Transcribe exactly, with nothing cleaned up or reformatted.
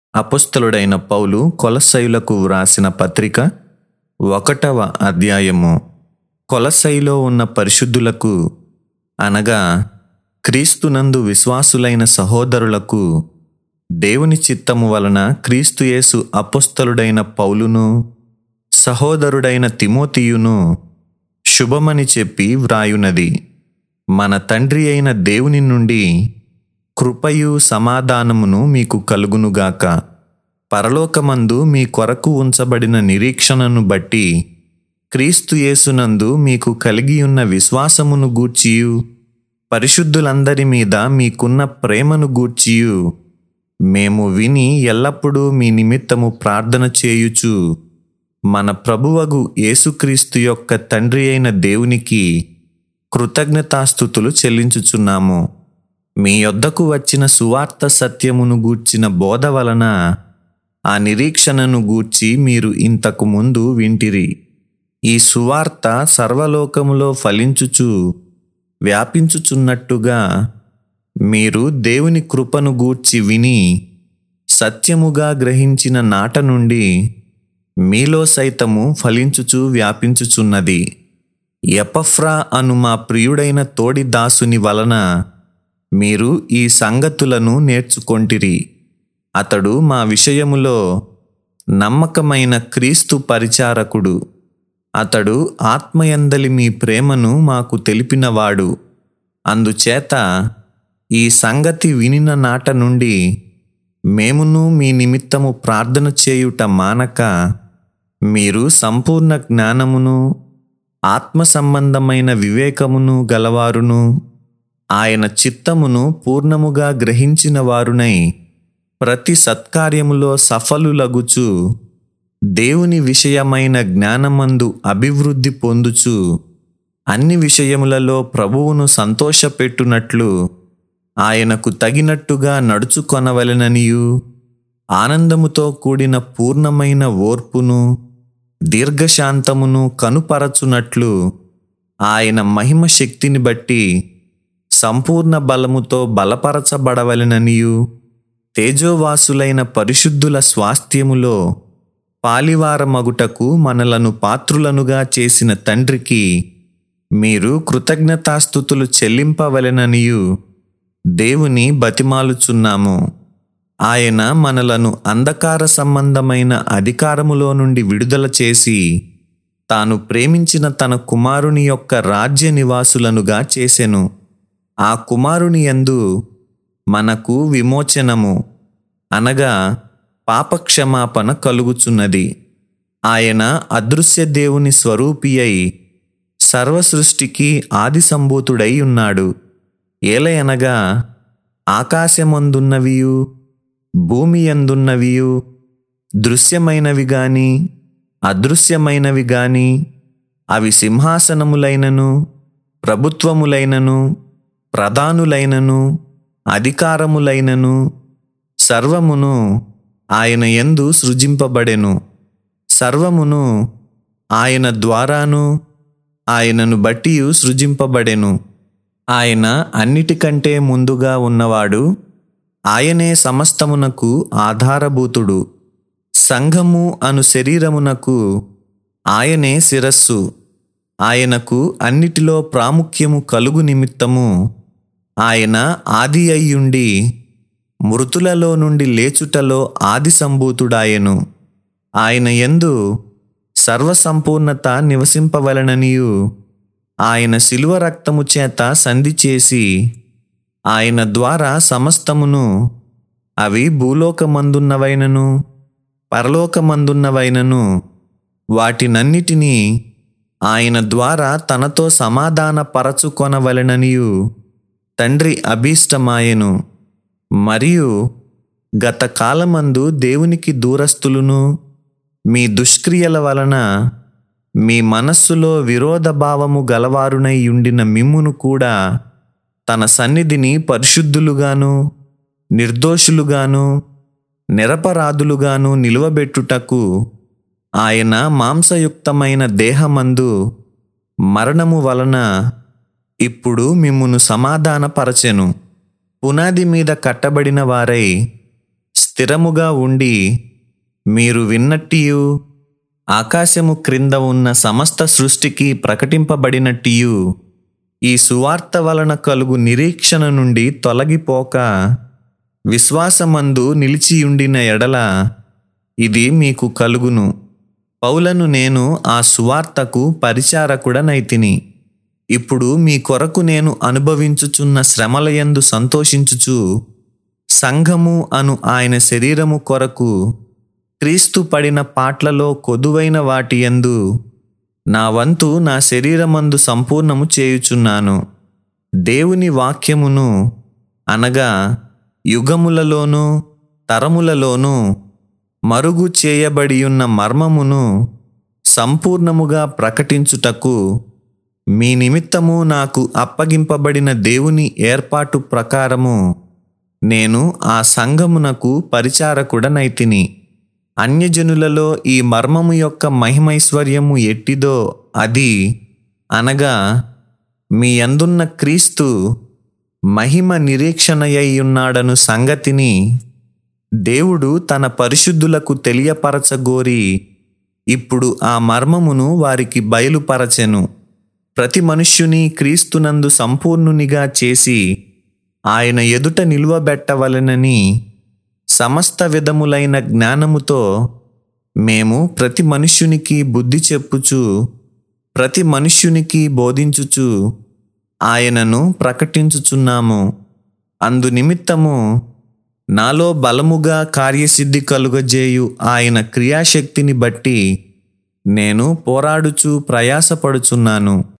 అపొస్తలుడైన పౌలు కొలస్సయులకు వ్రాసిన పత్రిక ఒకటవ అధ్యాయము. కొలస్సయిలో ఉన్న పరిశుద్ధులకు, అనగా క్రీస్తునందు విశ్వాసులైన సహోదరులకు, దేవుని చిత్తము వలన క్రీస్తు యేసు అపొస్తలుడైన పౌలును, సహోదరుడైన తిమోతియును శుభమని చెప్పి వ్రాయునది. మన తండ్రి అయిన దేవుని నుండి కృపయు సమాధానమును మీకు కలుగునుగాక. పరలోకమందు మీ కొరకు ఉంచబడిన నిరీక్షణను బట్టి క్రీస్తు యేసునందు మీకు కలిగియున్న విశ్వాసమును గూర్చియు, పరిశుద్ధులందరి మీద మీకున్న ప్రేమను గూర్చియు మేము విని ఎల్లప్పుడూ మీ నిమిత్తము ప్రార్థన చేయుచు, మన ప్రభువగు యేసుక్రీస్తు యొక్క తండ్రి అయిన దేవునికి కృతజ్ఞతాస్తుతులు చెల్లించుచున్నాము. మీ యొద్దకు వచ్చిన సువార్త సత్యమును గూర్చిన బోధ వలన ఆ నిరీక్షణను గూర్చి మీరు ఇంతకు ముందు వింటిరి. ఈ సువార్త సర్వలోకములో ఫలించుచు వ్యాపించుచున్నట్టుగా మీరు దేవుని కృపను గూర్చి విని సత్యముగా గ్రహించిన నాట నుండి మీలో సైతము ఫలించుచు వ్యాపించుచున్నది. ఎపఫ్రా అను మా ప్రియుడైన తోడి దాసుని వలన మీరు ఈ సంగతులను నేర్చుకొంటిరి. అతడు మా విషయములో నమ్మకమైన క్రీస్తు పరిచారకుడు. అతడు ఆత్మయందలి మీ ప్రేమను మాకు తెలిపినవాడు. అందుచేత ఈ సంగతి వినిన నాట నుండి మేమును మీ నిమిత్తము ప్రార్థన చేయుట మానక, మీరు సంపూర్ణ జ్ఞానమును ఆత్మ సంబంధమైన వివేకమును గలవారును, ఆయన చిత్తమును పూర్ణముగా గ్రహించిన వారునై ప్రతి సత్కార్యములో సఫలులగుచు, దేవుని విషయమైన జ్ఞానమందు అభివృద్ధి పొందుచు, అన్ని విషయములలో ప్రభువును సంతోషపెట్టునట్లు ఆయనకు తగినట్టుగా నడుచుకొనవలెననియు, ఆనందముతో కూడిన పూర్ణమైన ఓర్పును దీర్ఘశాంతమును కనుపరచునట్లు ఆయన మహిమ శక్తిని బట్టి సంపూర్ణ బలముతో బలపరచబడవలెననియు, తేజోవాసులైన పరిశుద్ధుల స్వాస్థ్యములో పాలివారమగుటకు మనలను పాత్రులనుగా చేసిన తండ్రికి మీరు కృతజ్ఞతాస్తుతులు చెల్లింపవలెననియు దేవుని బతిమాలుచున్నాము. ఆయన మనలను అంధకార సంబంధమైన అధికారములో నుండి విడుదల చేసి తాను ప్రేమించిన తన కుమారుని యొక్క రాజ్య నివాసులనుగా చేసెను. ఆ కుమారుని యందు మనకు విమోచనము, అనగా పాపక్షమాపణ కలుగుచున్నది. ఆయన అదృశ్య దేవుని స్వరూపి అయి సర్వసృష్టికి ఆది సంభూతుడై ఉన్నాడు. ఏలయనగా ఆకాశమందున్నవియు భూమి యందున్నవియు, దృశ్యమైనవి గాని అదృశ్యమైనవి గాని, అవి సింహాసనములైనను ప్రభుత్వములైనను ప్రధానులైనను అధికారములైనను సర్వమును ఆయన యందు సృజింపబడెను. సర్వమును ఆయన ద్వారాను ఆయనను బట్టియు సృజింపబడెను. ఆయన అన్నిటికంటే ముందుగా ఉన్నవాడు. ఆయనే సమస్తమునకు ఆధారభూతుడు. సంఘము అను శరీరమునకు ఆయనే శిరస్సు. ఆయనకు అన్నిటిలో ప్రాముఖ్యము కలుగు నిమిత్తము ఆయన ఆది అయ్యుండి మృతులలో నుండి లేచుటలో ఆది సంభూతుడాయెను. ఆయన యందు సర్వసంపూర్ణత నివసింపవలెననియు ఆయన శిలువ రక్తము చేత సంధి చేసి ఆయన ద్వారా సమస్తమును, అవి భూలోకమందున్నవైనను పరలోకమందున్నవైనను వాటినన్నిటినీ ఆయన ద్వారా తనతో సమాధాన పరచుకొనవలెననియు తండ్రి అభీష్టమాయెను. మరియు గత కాలమందు దేవునికి దూరస్తులును, మీ దుష్క్రియల వలన మీ మనస్సులో విరోధ భావము గలవారునై యుండిన మిమ్మును కూడా తన సన్నిధిని పరిశుద్ధులుగాను నిర్దోషులుగాను నిరపరాధులుగాను నిలువబెట్టుటకు ఆయన మాంసయుక్తమైన దేహమందు మరణము వలన ఇప్పుడు మిమ్మును సమాధానపరచెను. పునాది మీద కట్టబడిన వారై స్థిరముగా ఉండి మీరు విన్నట్టియు ఆకాశము క్రింద ఉన్న సమస్త సృష్టికి ప్రకటింపబడినట్టియు ఈ సువార్త వలన కలుగు నిరీక్షణ నుండి తొలగిపోక విశ్వాసమందు నిలిచియుండిన ఎడల ఇది మీకు కలుగును. పౌలను నేను ఆ సువార్తకు పరిచారకుడనైతిని. ఇప్పుడు మీ కొరకు నేను అనుభవించుచున్న శ్రమలయందు సంతోషించుచు సంఘము అను ఆయన శరీరము కొరకు క్రీస్తు పడిన పాట్లలో కొదువైన వాటియందు నా వంతు నా శరీరమందు సంపూర్ణము చేయుచున్నాను. దేవుని వాక్యమును అనగా యుగములలోనూ తరములలోనూ మరుగు చేయబడియున్న మర్మమును సంపూర్ణముగా ప్రకటించుటకు మీ నిమిత్తము నాకు అప్పగింపబడిన దేవుని ఏర్పాటు ప్రకారము నేను ఆ సంఘమునకు పరిచారకుడనైతిని. అన్యజనులలో ఈ మర్మము యొక్క మహిమైశ్వర్యము ఎట్టిదో అది అనగా మీ యందున్న క్రీస్తు మహిమ నిరీక్షణయ్యున్నాడను సంగతిని దేవుడు తన పరిశుద్ధులకు తెలియపరచగోరి ఇప్పుడు ఆ మర్మమును వారికి బయలుపరచెను. ప్రతి మనుష్యుని క్రీస్తునందు సంపూర్ణునిగా చేసి ఆయన ఎదుట నిలువబెట్టవలెనని సమస్త విధములైన జ్ఞానముతో మేము ప్రతి మనుష్యునికి బుద్ధి చెప్పుచు ప్రతి మనుష్యునికి బోధించుచు ఆయనను ప్రకటించుచున్నాము. అందు నిమిత్తము నాలో బలముగా కార్యసిద్ధి కలుగజేయు ఆయన క్రియాశక్తిని బట్టి నేను పోరాడుచు ప్రయాసపడుచున్నాను.